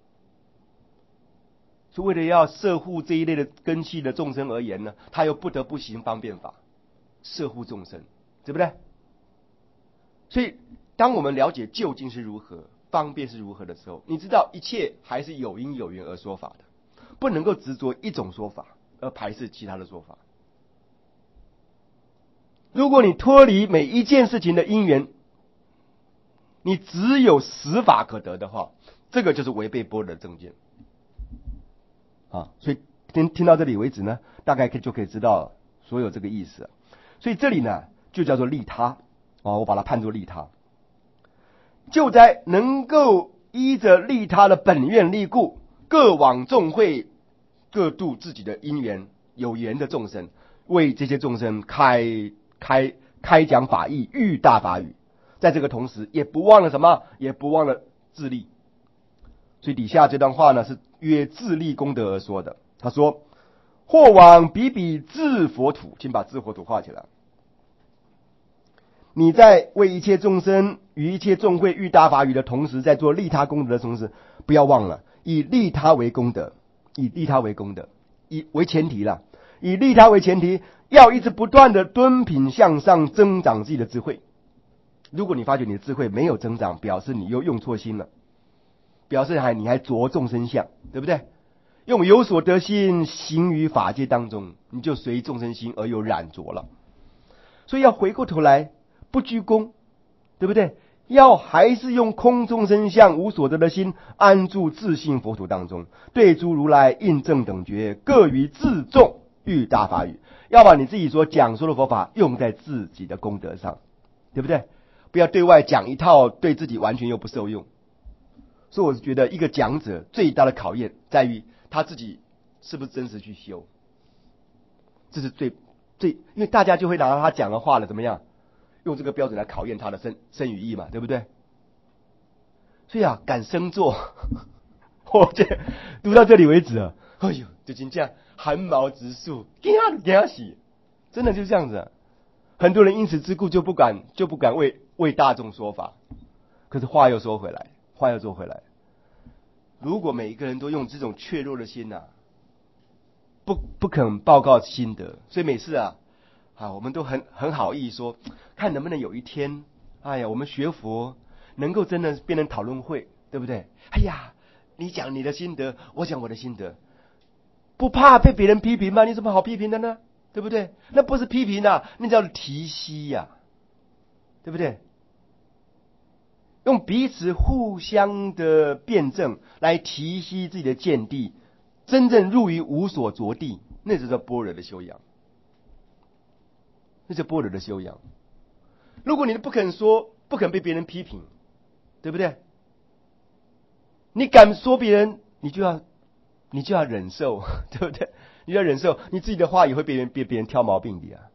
是为了要摄护这一类的根器的众生而言呢，他又不得不行方便法，摄护众生，对不对？所以当我们了解究竟是如何，方便是如何的时候，你知道一切还是有因有缘而说法的，不能够执着一种说法而排斥其他的说法。如果你脱离每一件事情的因缘，你只有实法可得的话，这个就是违背般若的正见啊。所以听听到这里为止呢，大概可以就可以知道所有这个意思。所以这里呢就叫做利他啊，我把它判作利他。就在能够依着利他的本愿力故，各往众会，各度自己的因缘有缘的众生，为这些众生开开开讲法义，喻大法语。在这个同时，也不忘了什么？也不忘了自利。所以底下这段话呢，是约自利功德而说的。他说：“或往彼彼自佛土，请把自佛土画起来。你在为一切众生与一切众会喻大法语的同时，在做利他功德的同时，不要忘了以利他为功德，以利他为功德，以为前提了，以利他为前提，要一直不断的敦品向上增长自己的智慧。如果你发觉你的智慧没有增长，表示你又用错心了，表示还你还着众生相，对不对？用有所得心行于法界当中，你就随众生心而有染着了。所以要回过头来，不居功，对不对？要还是用空众生相无所得的心安住自性佛土当中，对诸如来印证等觉，各于自重喻大法语。要把你自己所讲说的佛法用在自己的功德上，对不对？不要对外讲一套，对自己完全又不受用。所以我是觉得一个讲者最大的考验在于他自己是不是真实去修，这是最最，因为大家就会拿他讲的话了怎么样， 用这个标准来考验他的生生与义嘛，对不对？所以啊，敢生做，我这读到这里为止啊，哎呦，就真这样寒毛直竖，惊惊死，真的就这样子、啊。很多人因此之故就不敢就不敢为为大众说法。可是话又说回来，话又说回来，如果每一个人都用这种怯弱的心啊，不不肯报告心得，所以每次啊，啊，我们都很很好意说，看能不能有一天，哎呀，我们学佛能够真的变成讨论会，对不对？哎呀，你讲你的心得，我讲我的心得，不怕被别人批评吗？你怎么好批评的呢？对不对？那不是批评啊，那叫提息呀、啊，对不对？用彼此互相的辩证来提息自己的见地，真正入于无所着地，那就叫般若的修养，那叫般若的修养。如果你不肯说，不肯被别人批评，对不对？你敢说别人，你就要你就要忍受，对不对？你要忍受，你自己的话也会被别人被别人挑毛病的啊。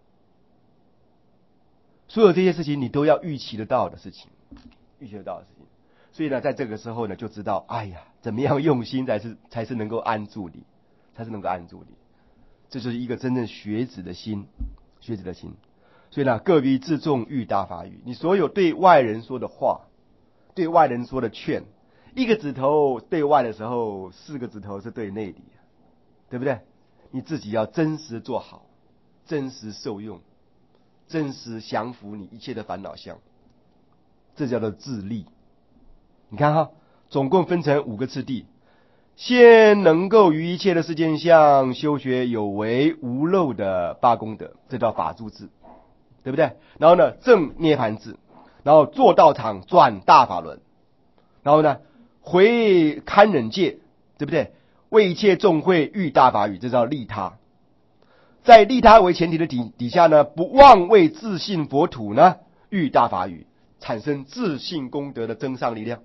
所有这些事情，你都要预期得到的事情。预期得到的事情，所以呢，在这个时候呢，就知道，哎呀，怎么样用心才是才是能够安住你，才是能够安住你。这就是一个真正学子的心，学子的心。所以呢，各于自重欲大法语。你所有对外人说的话，对外人说的劝，一个指头对外的时候，四个指头是对内的，对不对？你自己要真实做好，真实受用，真实降服你一切的烦恼相。这叫做自立。你看哈，总共分成五个次第。先能够于一切的世间相修学有为无漏的八功德，这叫法住智，对不对？然后呢，正涅盘智，然后做道场转大法轮，然后呢，回堪忍戒，对不对？为一切众会喻大法语，这叫利他。在利他为前提的底底下呢，不忘为自信佛土呢喻大法语，产生自信功德的增上力量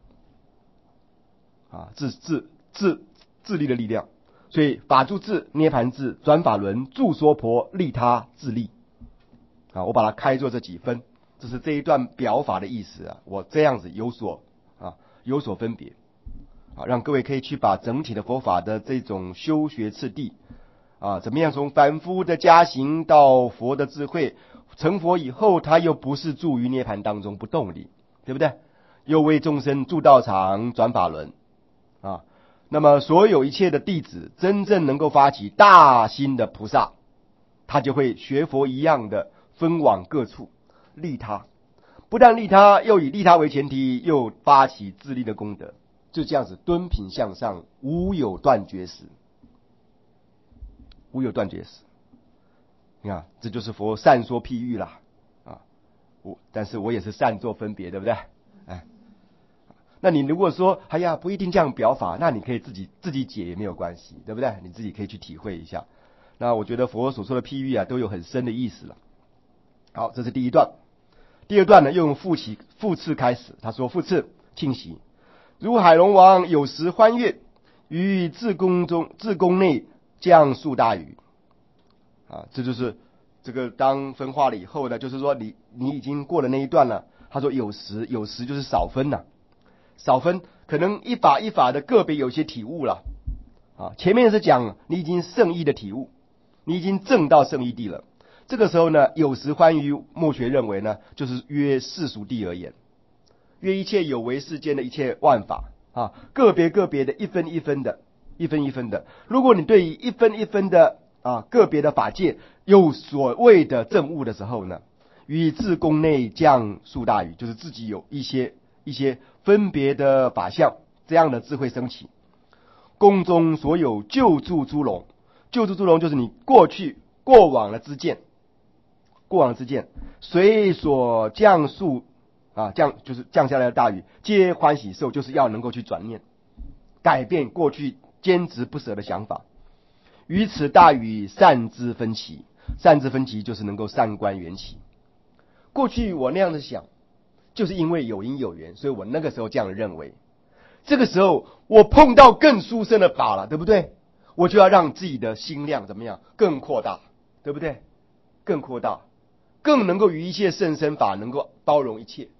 啊，自自自自利的力量。所以法住智、涅盘智、转法轮、住娑婆、利他、自利啊，我把它开作这几分，这是这一段表法的意思啊。我这样子有所啊有所分别啊，让各位可以去把整体的佛法的这种修学次第啊，怎么样从凡夫的加行到佛的智慧。成佛以后，他又不是住于涅盘当中不动力，对不对？又为众生住道场、转法轮啊。那么所有一切的弟子，真正能够发起大心的菩萨，他就会学佛一样的分往各处利他，不但利他，又以利他为前提，又发起自利的功德，就这样子敦品向上，无有断绝时，无有断绝时。你看，这就是佛善说譬喻啦，啊，我但是我也是善做分别，对不对？哎，那你如果说，哎呀，不一定这样表法，那你可以自己自己解也没有关系，对不对？你自己可以去体会一下。那我觉得佛所说的譬喻啊，都有很深的意思了。好，这是第一段。第二段呢，又用复起复次开始。他说：复次庆喜，如海龙王有时欢悦，于自宫中自宫内降数大雨。啊，这就是这个当分化了以后呢，就是说你你已经过了那一段了。他说有时有时就是少分呐、啊，少分可能一法一法的个别有些体悟了啊。前面是讲你已经圣义的体悟，你已经证到圣义地了。这个时候呢，有时欢于末学认为呢，就是约世俗地而言，约一切有为世间的一切万法啊，个别个别的一分一分的，一分一分的。如果你对于一分一分的啊，个别的法界有所谓的证悟的时候呢，于自宫内降数大雨，就是自己有一些一些分别的法相，这样的智慧升起。宫中所有救助诸龙，救助诸龙就是你过去过往的知见，过往之见，随所降数啊降就是降下来的大雨，皆欢喜受，就是要能够去转念，改变过去坚执不舍的想法。于此大雨善知分歧，善知分歧就是能够善观缘起。过去我那样的想，就是因为有因有缘，所以我那个时候这样认为。这个时候我碰到更殊胜的法了，对不对？我就要让自己的心量怎么样更扩大，对不对？更扩大， 更能够于一切甚深法能够包容一切，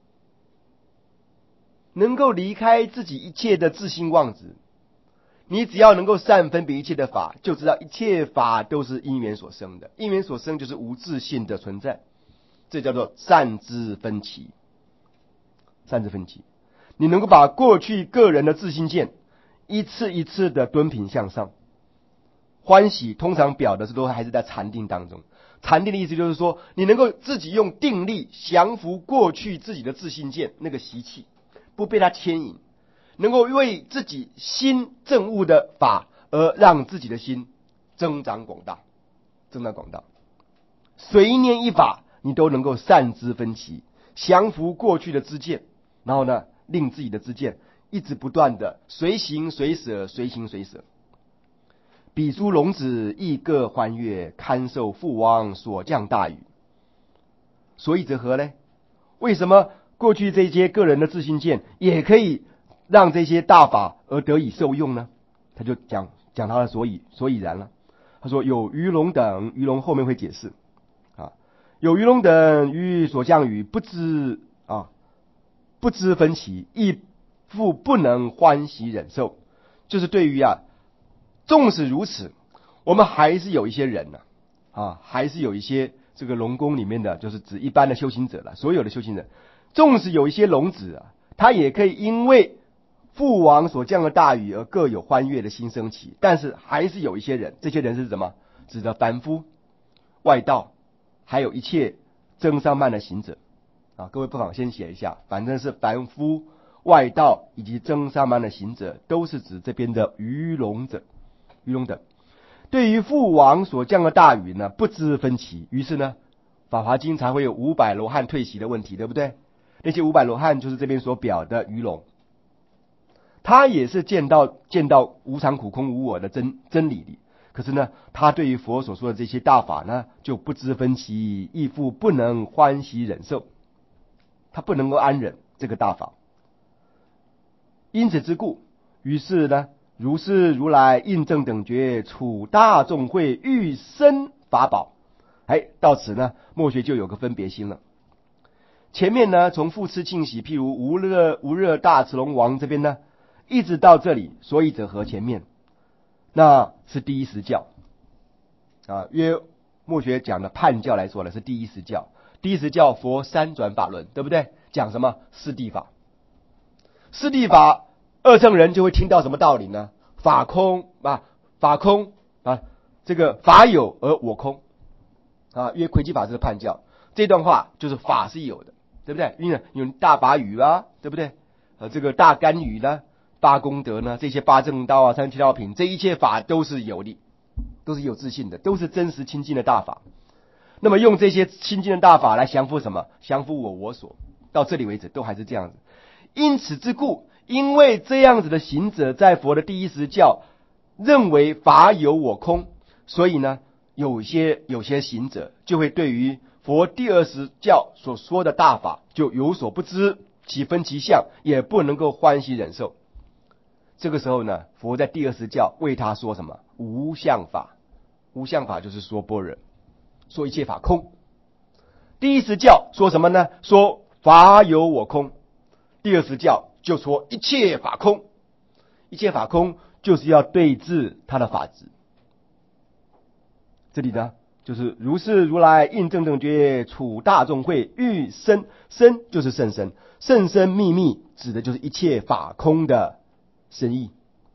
能够离开自己一切的自性妄执。你只要能够善分别一切的法，就知道一切法都是因缘所生的，因缘所生就是无自性的存在，这叫做善知分歧。善知分歧，你能够把过去个人的自性见一次一次的敦品向上。欢喜通常表的是都还是在禅定当中，禅定的意思就是说，你能够自己用定力降服过去自己的自性见那个习气，不被它牵引，能够为自己心证悟的法而让自己的心增长广大，增长广大。随念一法，你都能够善知分歧，降服过去的知见，然后呢，令自己的知见一直不断的随行随舍，随行随舍。彼诸龙子亦各欢悦，堪受父王所降大雨。所以则何呢？为什么过去这些个人的自性见也可以让这些大法而得以受用呢？他就讲讲他的所以所以然了。他说有鱼龙等，鱼龙后面会解释啊，有鱼龙等于所降雨，不知啊不知分歧，亦复不能欢喜忍受。就是对于啊，纵使如此，我们还是有一些人呢 啊, 啊，还是有一些这个龙宫里面的，就是指一般的修行者了，所有的修行者，纵使有一些龙子啊，他也可以因为父王所降的大雨而各有欢悦的心升起，但是还是有一些人，这些人是什么？指的凡夫、外道，还有一切增上慢的行者啊。各位不妨先写一下，反正是凡夫、外道以及增上慢的行者，都是指这边的愚龙者。愚龙等对于父王所降的大雨呢，不知分歧，于是呢，法华经才会有五百罗汉退席的问题，对不对？那些五百罗汉就是这边所表的愚龙，他也是见到见到无常苦空无我的真真理里，可是呢，他对于佛所说的这些大法呢，就不知分歧，亦复不能欢喜忍受，他不能够安忍这个大法。因此之故，于是呢，如是如来印证等觉，处大众会欲生法宝。哎，到此呢，末学就有个分别心了。前面呢，从复次庆喜，譬如无热无热大慈龙王这边呢，一直到这里，所以者和前面，那是第一实教啊。约末学讲的判教来说呢，是第一实教。第一实教佛三转法轮，对不对？讲什么四谛法？四谛法，二乘人就会听到什么道理呢？法空啊，法空啊，这个法有而我空啊。因为魁基法师的判教，这段话就是法是有的，对不对？因为有大法语啊，对不对？呃，这个大干语呢，八功德呢，这些八正道啊，三七道品，这一切法都是有的，都是有自信的，都是真实清净的大法。那么用这些清净的大法来降服什么？降服我我所。到这里为止，都还是这样子。因此之故，因为这样子的行者在佛的第一实教认为法有我空，所以呢，有些有些行者就会对于佛第二实教所说的大法就有所不知，其分其相，也不能够欢喜忍受。这个时候呢，佛在第二实教为他说什么？无相法。无相法就是说般若，说一切法空。第一实教说什么呢？说法有我空。第二实教就说一切法空。一切法空就是要对治他的法执。这里呢，就是如是如来印证正觉，处大众会欲生。生就是甚深，甚深秘密指的就是一切法空的深意。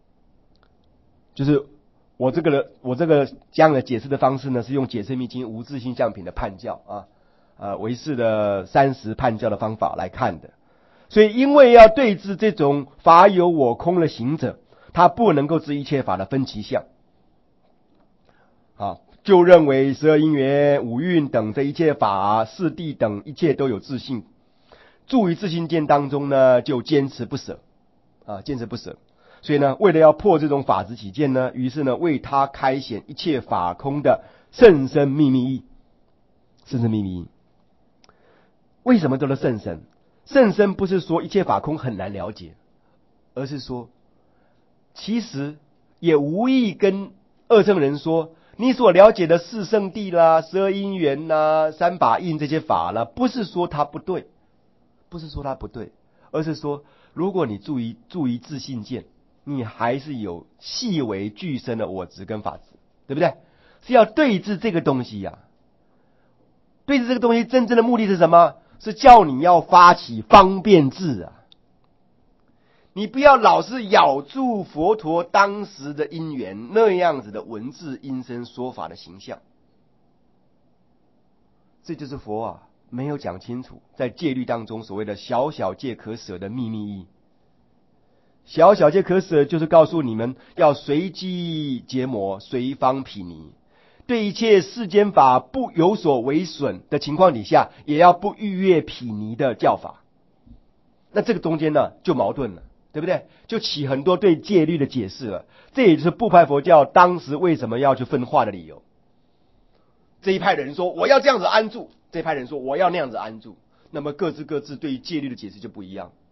就是我这个我这个这样的解释的方式呢，是用解释密经无自性相品的判教啊，呃唯识的三十判教的方法来看的。所以因为要对治这种法有我空的行者，他不能够知一切法的分其相啊，就认为十二因缘、五蕴等这一切法、四谛等一切都有自性，住于自性见当中呢，就坚持不舍啊，坚持不舍。所以呢，为了要破这种法执起见呢，于是呢，为他开显一切法空的甚深秘密义。甚深秘密义，为什么叫做甚深？甚深不是说一切法空很难了解，而是说，其实也无意跟二乘人说， 你所了解的四圣谛啦、十二因缘啦、三法印这些法啦，不是说它不对，不是说它不对，而是说，如果你注意注意自性见，你还是有细微具身的我执跟法执，对不对？是要对治这个东西呀、啊。对治这个东西，真正的目的是什么？是叫你要发起方便智啊！你不要老是咬住佛陀当时的因缘那样子的文字、音声、说法的形象。这就是佛啊没有讲清楚，在戒律当中所谓的小小戒可舍的秘密意义。小小戒可舍就是告诉你们要随机结魔，随方毗尼。对一切世间法不有所为损的情况底下，也要不逾越毗尼的教法。那这个中间呢，就矛盾了，对不对？就起很多对戒律的解释了。这也就是部派佛教当时为什么要去分化的理由。这一派人说我要这样子安住，这一派人说我要那样子安住，那么各自各自对于戒律的解释就不一样。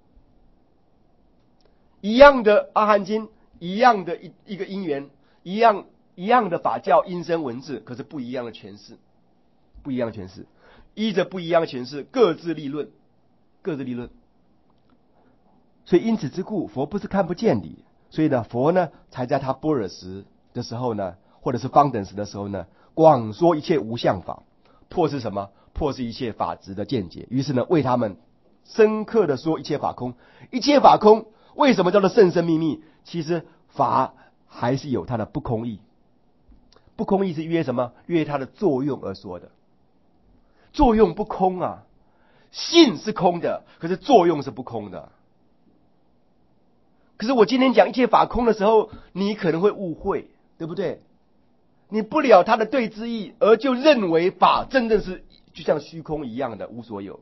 一样的阿含经，一样的一一个因缘，一样。一样的法教音声文字，可是不一样的诠释，不一样的诠释，依着不一样的诠释，各自立论，各自立论。所以因此之故，佛不是看不见理，所以呢，佛呢才在他般若时的时候呢，或者是方等时的时候呢，广说一切无相法，破是什么？破是一切法执的见解。于是呢，为他们深刻的说一切法空，一切法空，为什么叫做甚深秘密？其实法还是有它的不空义。不空义是约什么？约它的作用而说的。作用不空啊，性是空的，可是作用是不空的。可是我今天讲一切法空的时候，你可能会误会，对不对？你不了它的对之意，而就认为法真正是就像虚空一样的无所有。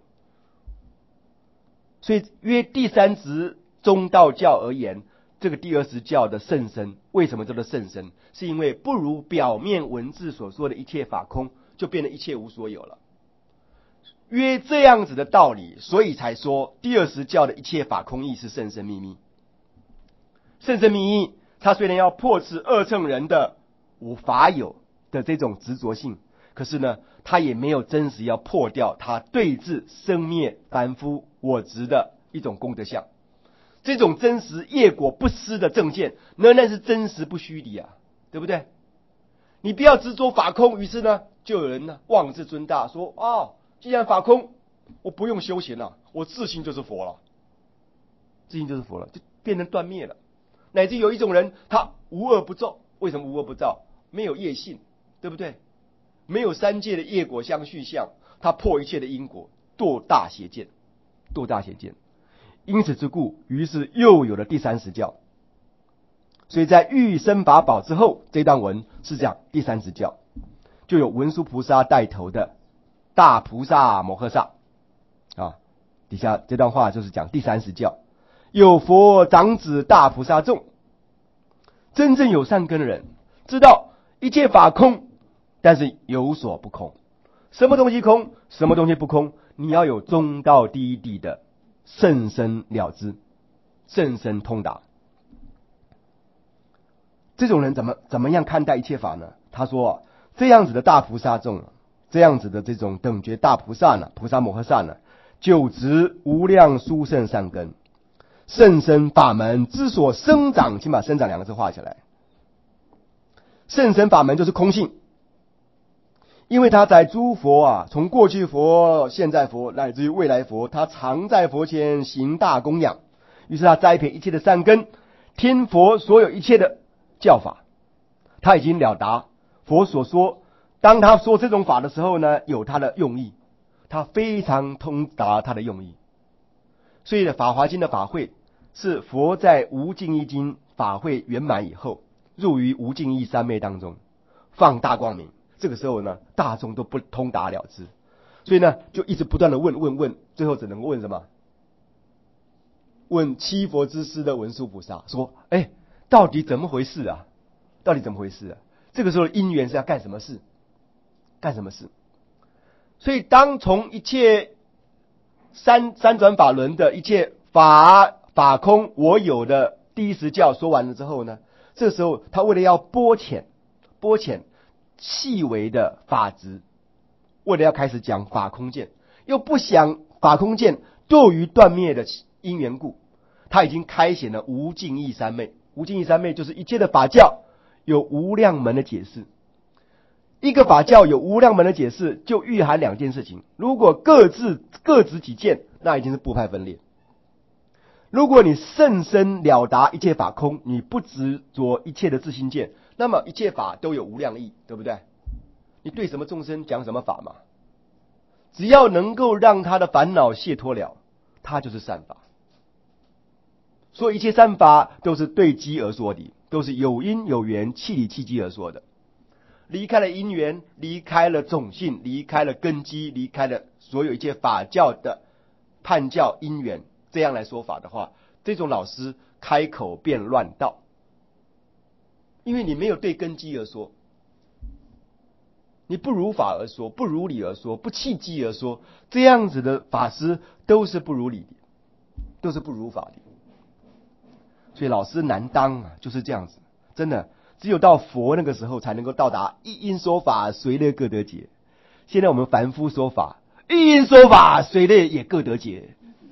所以约第三执中道教而言，这个第二十教的甚深，为什么叫做甚深？是因为不如表面文字所说的一切法空，就变得一切无所有了。约这样子的道理，所以才说第二十教的一切法空义是甚深秘密。甚深秘密，它虽然要破斥二乘人的无法有的这种执着性，可是呢，它也没有真实要破掉它对治生灭凡夫我执的一种功德相。这种真实业果不失的正见，仍然是真实不虚的啊，对不对？你不要执着法空，于是呢，就有人呢妄自尊大，说哦，既然法空，我不用修行了，我自性就是佛了，自性就是佛了，就变成断灭了。乃至有一种人，他无恶不造，为什么无恶不造？没有业性，对不对？没有三界的业果相续相，他破一切的因果，堕大邪见，堕大邪见。因此之故，于是又有了第三十教。所以在欲生法宝之后，这段文是讲第三十教，就有文殊菩萨带头的大菩萨摩诃萨啊，底下这段话就是讲第三十教。有佛长子大菩萨众，真正有善根的人知道一切法空，但是有所不空。什么东西空，什么东西不空，你要有中道第一谛的甚深了知，甚深通达。这种人怎么怎么样看待一切法呢？他说，这样子的大菩萨众，这样子的这种等觉大菩萨呢，菩萨摩诃萨呢，就执无量殊胜善根，甚深法门之所生长，请把生长两个字画起来。甚深法门就是空性，因为他在诸佛啊，从过去佛、现在佛乃至于未来佛，他常在佛前行大供养，于是他栽培一切的善根，听佛所有一切的教法，他已经了达佛所说。当他说这种法的时候呢，有他的用意，他非常通达他的用意。所以呢，《法华经》的法会是佛在无尽意经法会圆满以后，入于无尽意三昧当中，放大光明。这个时候呢，大众都不通达了知，所以呢，就一直不断的问问问，最后只能问什么？问七佛之师的文殊菩萨说：“哎，到底怎么回事啊？到底怎么回事啊？”这个时候因缘是要干什么事？干什么事？所以当从一切三三转法轮的一切法法空我有的第一十教说完了之后呢，这个时候他为了要拨遣拨遣细微的法执，为了要开始讲法空见，又不想法空见堕于断灭的因缘故，他已经开显了无尽意三昧。无尽意三昧就是一切的法教有无量门的解释。一个法教有无量门的解释，就蕴含两件事情：如果各自各执己见，那已经是部派分裂；如果你甚深了达一切法空，你不执着一切的自性见，那么一切法都有无量义，对不对？你对什么众生讲什么法嘛？只要能够让他的烦恼解脱了，他就是善法。所以一切善法都是对机而说的，都是有因有缘契理契机而说的。离开了因缘，离开了种性，离开了根基，离开了所有一切法教的判教因缘，这样来说法的话，这种老师开口便乱道，因为你没有对根基而说，你不如法而说，不如理而说，不契机而说，这样子的法师都是不如理的，都是不如法的。所以老师难当啊，就是这样子，真的只有到佛那个时候才能够到达一因说法，随类各得解。现在我们凡夫说法，一因说法，随类也各得解。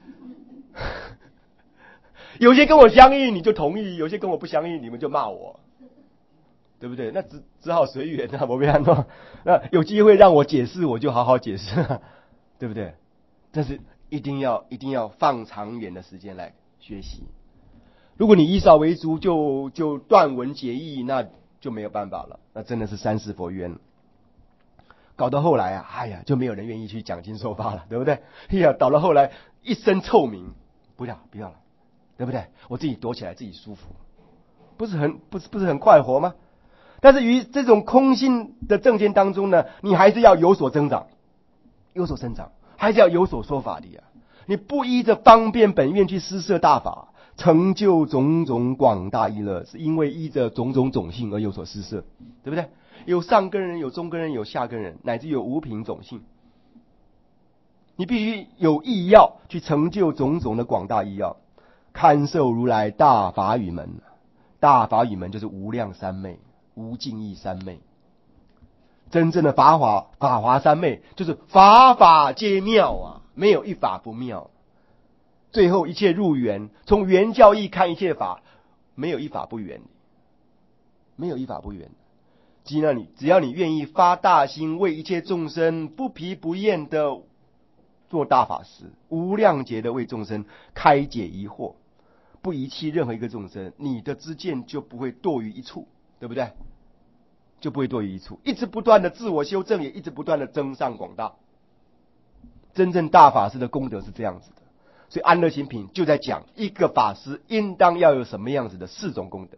有些跟我相应你就同意，有些跟我不相应你们就骂我，对不对？那只只好随缘啊，我没办法。那有机会让我解释，我就好好解释，对不对？但是一定要一定要放长远的时间来学习。如果你以少为足，就就断文解义，那就没有办法了，那真的是三世佛冤了。搞到后来啊，哎呀，就没有人愿意去讲经说法了，对不对？哎呀，搞到后来一身臭名，不要不要了，对不对？我自己躲起来，自己舒服，不是很不是不是很快活吗？但是于这种空性的正见当中呢，你还是要有所增长，有所增长，还是要有所说法的呀。你不依着方便本愿去施设大法，成就种种广大意乐，是因为依着种种种性而有所施设，对不对？有上根人，有中根人，有下根人，乃至有无品种性。你必须有意要去成就种种的广大意要，堪受如来大法语门。大法语门就是无量三昧，无尽意三昧。真正的法华法华三昧，就是法法皆妙啊，没有一法不妙。最后一切入缘，从圆教义看一切法，没有一法不圆，没有一法不圆。只要你只要你愿意发大心，为一切众生不疲不厌的做大法师，无量劫的为众生开解疑惑，不遗弃任何一个众生，你的知见就不会堕于一处，对不对？就不会堕于一处，一直不断的自我修正，也一直不断的增上广大。真正大法师的功德是这样子的。所以安乐行品就在讲一个法师应当要有什么样子的四种功德，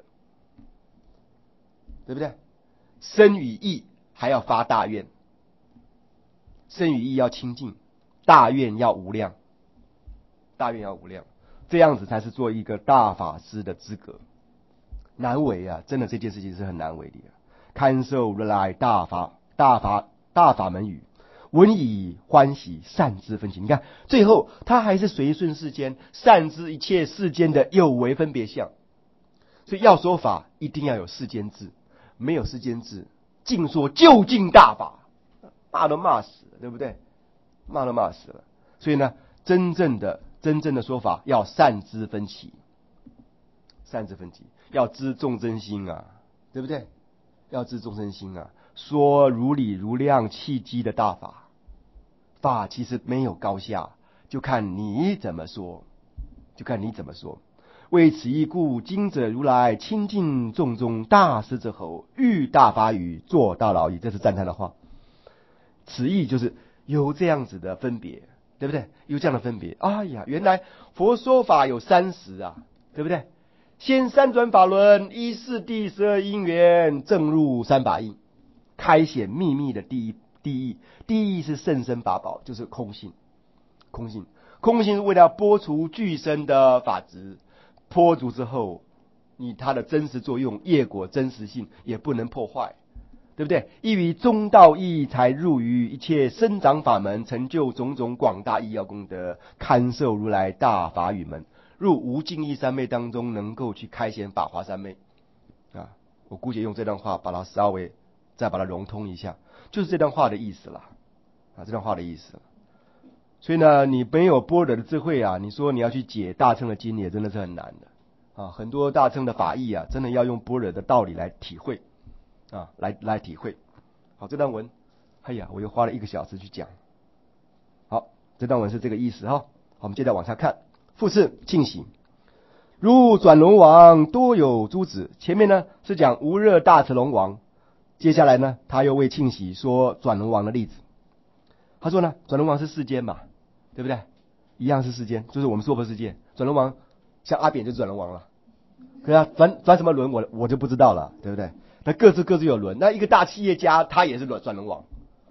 对不对？身语意还要发大愿，身语意要清净，大愿要无量，大愿要无量，这样子才是做一个大法师的资格。难为啊，真的这件事情是很难为的、啊。堪受如来大法大法大法门语，闻以欢喜，善知分歧。你看最后他还是随顺世间，善知一切世间的有为分别相。所以要说法一定要有世间智，没有世间智，尽说究竟大法，骂都骂死了，对不对？骂都骂死了。所以呢，真正的真正的说法要善知分歧，善知分歧，要知众生心啊，对不对？要知众生心啊，说如理如量契机的大法，法其实没有高下，就看你怎么说，就看你怎么说。为此意故，今者如来亲近众中大师之后，欲大法语，做大劳役。这是赞叹的话。此意就是有这样子的分别，对不对？有这样的分别。哎呀，原来佛说法有三十啊，对不对？先三转法轮，一是第十二因缘，正入三法印，开显秘密的第一第一第一是甚深法宝，就是空性。空性，空性是为了剥除具身的法执，破除之后，你它的真实作用、业果真实性也不能破坏，对不对？依于中道义，才入于一切生长法门，成就种种广大义要功德，堪受如来大法语门。入无尽意三昧当中，能够去开显法华三昧啊！我姑且用这段话把它稍微再把它融通一下，就是这段话的意思啦。啊，这段话的意思。所以呢，你没有般若的智慧啊，你说你要去解大乘的经也真的是很难的啊。很多大乘的法义啊，真的要用般若的道理来体会啊，来来体会。好，这段文，哎呀，我又花了一个小时去讲。好，这段文是这个意思哈。好，我们接着往下看。复次，庆喜，如转轮王多有诸子。前面呢是讲无热大慈龙王，接下来呢他又为庆喜说转轮王的例子。他说呢，转轮王是世间嘛，对不对？一样是世间，就是我们娑婆世界。转轮王像阿扁就是转轮王了，可是他转转什么轮我我就不知道了，对不对？那各自各自有轮。那一个大企业家他也是转轮王